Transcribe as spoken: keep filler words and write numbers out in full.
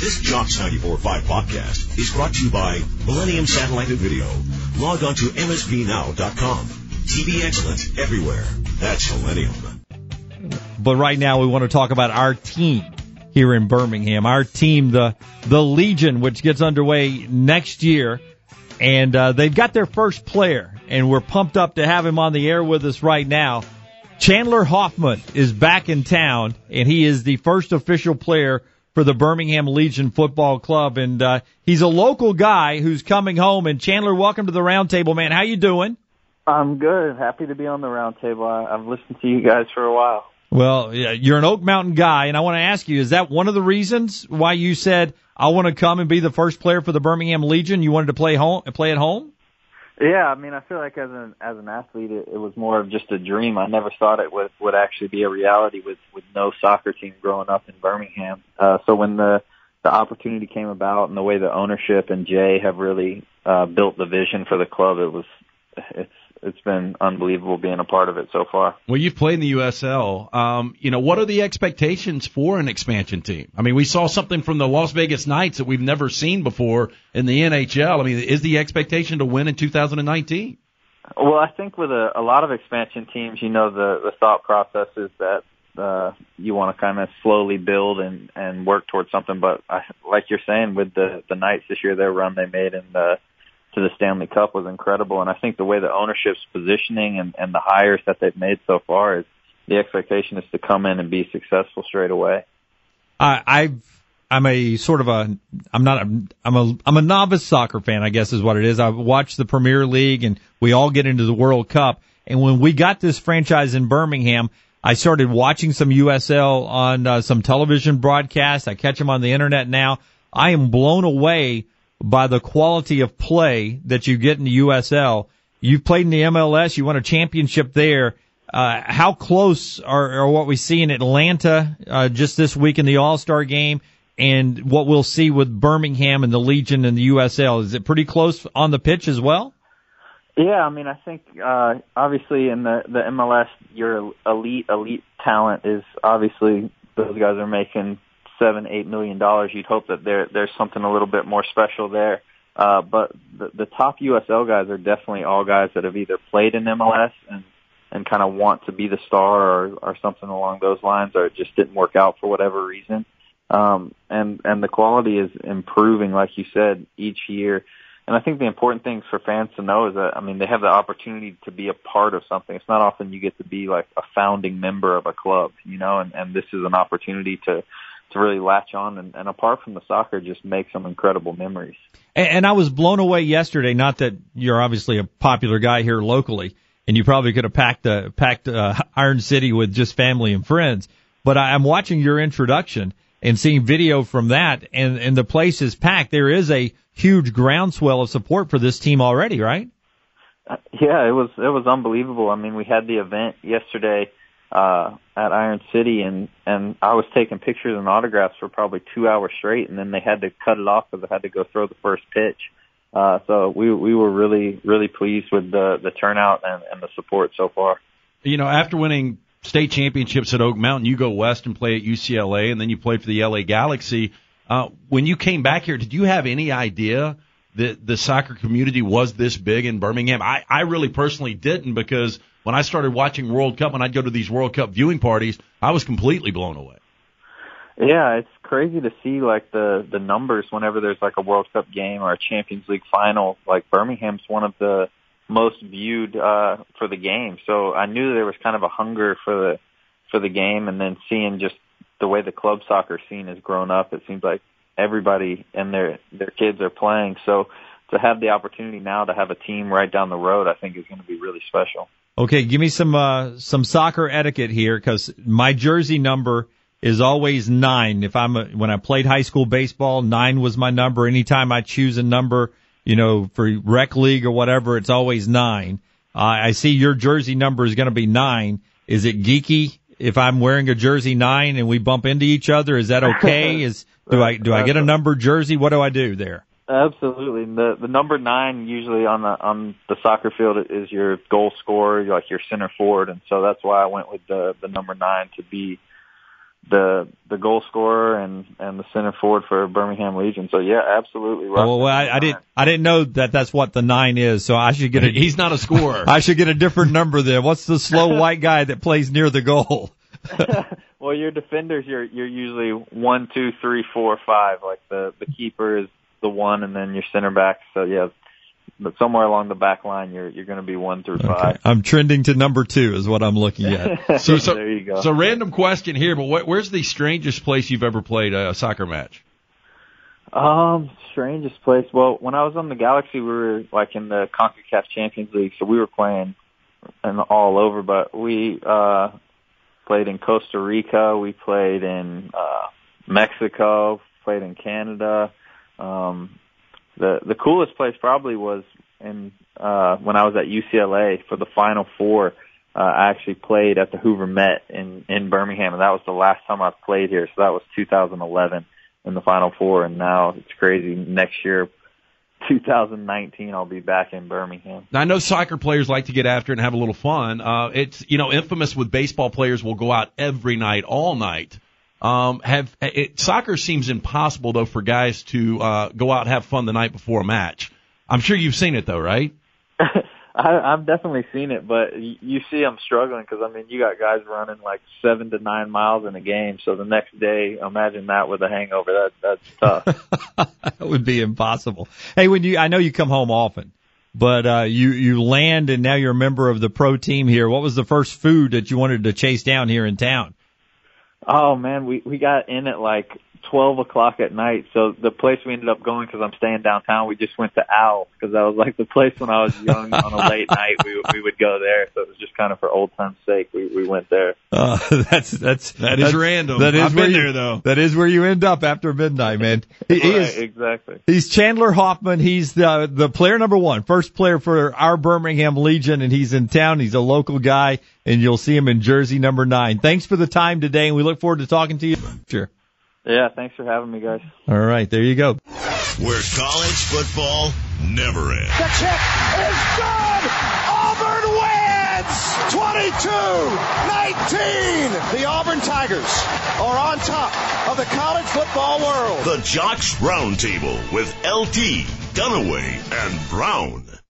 This Jocks ninety-four point five podcast is brought to you by Millennium Satellite and Video. Log on to M S V now dot com. T V excellent everywhere. That's Millennium. But right now we want to talk about our team here in Birmingham. Our team, the the Legion, which gets underway next year. And uh, they've got their first player, and we're pumped up to have him on the air with us right now. Chandler Hoffman is back in town, and he is the first official player for the Birmingham Legion Football Club. And uh, he's a local guy who's coming home. And Chandler, welcome to the Roundtable, man. How you doing? I'm good. Happy to be on the Roundtable. I've listened to you guys for a while. Well, you're an Oak Mountain guy, and I want to ask you, is that one of the reasons why you said, I want to come and be the first player for the Birmingham Legion? You wanted to play home, play at home? Yeah, I mean, I feel like as an as an athlete, it, it was more of just a dream. I never thought it would would actually be a reality with with no soccer team growing up in Birmingham. Uh, so when the the opportunity came about and the way the ownership and Jay have really uh, built the vision for the club, it was it's. It's been unbelievable being a part of it so far. Well, you've played in the U S L. Um, you know, what are the expectations for an expansion team? I mean, we saw something from the Las Vegas Knights that we've never seen before in the N H L. I mean, is the expectation to win in two thousand nineteen? Well, I think with a, a lot of expansion teams, you know, the, the thought process is that uh, you want to kind of slowly build and, and work towards something. But I, like you're saying, with the, the Knights this year, their run they made in the to the Stanley Cup was incredible, and I think the way the ownership's positioning and, and the hires that they've made so far is the expectation is to come in and be successful straight away. I, I've I'm a sort of a I'm not a I'm a I'm a novice soccer fan, I guess is what it is. I've watched the Premier League, and we all get into the World Cup. And when we got this franchise in Birmingham, I started watching some U S L on uh, some television broadcasts. I catch them on the internet now. I am blown away by the quality of play that you get in the U S L. You've played in the M L S. You won a championship there. Uh, how close are, are what we see in Atlanta uh, just this week in the All-Star game and what we'll see with Birmingham and the Legion and the U S L? Is it pretty close on the pitch as well? Yeah, I mean, I think uh, obviously in the, the M L S, your elite, elite talent is obviously those guys are making seven, eight million dollars. You'd hope that there there's something a little bit more special there. Uh, but the, the top U S L guys are definitely all guys that have either played in M L S and and kind of want to be the star or or something along those lines, or it just didn't work out for whatever reason. Um, and and the quality is improving, like you said, each year. And I think the important thing for fans to know is that, I mean, they have the opportunity to be a part of something. It's not often you get to be like a founding member of a club, you know, and, and this is an opportunity to to really latch on and, and apart from the soccer, just make some incredible memories. And, and I was blown away yesterday, not that you're obviously a popular guy here locally, and you probably could have packed uh, packed uh, Iron City with just family and friends, but I, I'm watching your introduction and seeing video from that, and, and the place is packed. There is a huge groundswell of support for this team already, right? Uh, yeah, it was it was unbelievable. I mean, we had the event yesterday uh at Iron City, and and I was taking pictures and autographs for probably two hours straight, and then they had to cut it off because I had to go throw the first pitch. Uh so we we were really really pleased with the the turnout and, and the support so far. You know, after winning state championships at Oak Mountain, you go west and play at U C L A, and then you played for the L A Galaxy. Uh when you came back here, did you have any idea that the soccer community was this big in Birmingham? I I really personally didn't, because when I started watching World Cup, when I'd go to these World Cup viewing parties, I was completely blown away. Yeah, it's crazy to see like the the numbers whenever there's like a World Cup game or a Champions League final. Like Birmingham's one of the most viewed uh for the game. So I knew there was kind of a hunger for the for the game, and then seeing just the way the club soccer scene has grown up, it seems like everybody and their their kids are playing. So to have the opportunity now to have a team right down the road, I think is going to be really special. Okay, give me some uh, some soccer etiquette here, because my jersey number is always nine. If I'm a, when I played high school baseball, nine was my number. Anytime I choose a number, you know, for rec league or whatever, it's always nine. Uh, I see your jersey number is going to be nine. Is it geeky if I'm wearing a jersey nine and we bump into each other? Is that okay? Is do I do I get a number jersey? What do I do there? Absolutely. The the number nine usually on the on the soccer field is your goal scorer, like your center forward, and so that's why I went with the the number nine to be the the goal scorer and and the center forward for Birmingham Legion. So yeah, absolutely. Oh, well, I, I didn't I didn't know that that's what the nine is. So I should get a. He's not a scorer. I should get a different number then. What's the slow white guy that plays near the goal? Well, your defenders, you're you're usually one, two, three, four, five. Like the the keeper is the one, and then your center back. So yeah, but somewhere along the back line, you're you're going to be one through five. Okay. I'm trending to number two is what I'm looking at. so, so there you go. So random question here, but what, where's the strangest place you've ever played a soccer match? Um, strangest place. Well, when I was on the Galaxy, we were like in the CONCACAF Champions League, so we were playing and all over. But we uh played in Costa Rica. We played in uh Mexico. Played in Canada. Um, the the coolest place probably was in uh when I was at U C L A for the Final Four. Uh, I actually played at the Hoover Met in in Birmingham, and that was the last time I played here. So that was two thousand eleven in the Final Four, and now it's crazy. Next year, two thousand nineteen, I'll be back in Birmingham. Now, I know soccer players like to get after it and have a little fun. Uh, it's you know infamous with baseball players will go out every night, all night. Um, have it, soccer seems impossible though for guys to uh, go out and have fun the night before a match. I'm sure you've seen it though, right? I, I've definitely seen it, but you see them struggling because I mean you got guys running like seven to nine miles in a game. So the next day, imagine that with a hangover. That that's tough. That would be impossible. Hey, when you I know you come home often, but uh, you you land and now you're a member of the pro team here. What was the first food that you wanted to chase down here in town? Oh man, we we got in at like twelve o'clock at night. So the place we ended up going, because I'm staying downtown, we just went to Owl because that was like the place when I was young on a late night. We we would go there. So it was just kind of for old time's sake. We we went there. Uh, that's that's that is that's, random. That is I've where been you, there though. That is where you end up after midnight, man. He, he right, is exactly. He's Chandler Hoffman. He's the the player number one, first player for our Birmingham Legion, and he's in town. He's a local guy, and you'll see him in jersey number nine. Thanks for the time today, and we look forward to talking to you. Sure. Yeah, thanks for having me, guys. All right, there you go. Where college football never ends. The kick is good! Auburn wins! twenty-two nineteen! The Auburn Tigers are on top of the college football world. The Jocks Roundtable with L T, Dunaway, and Brown.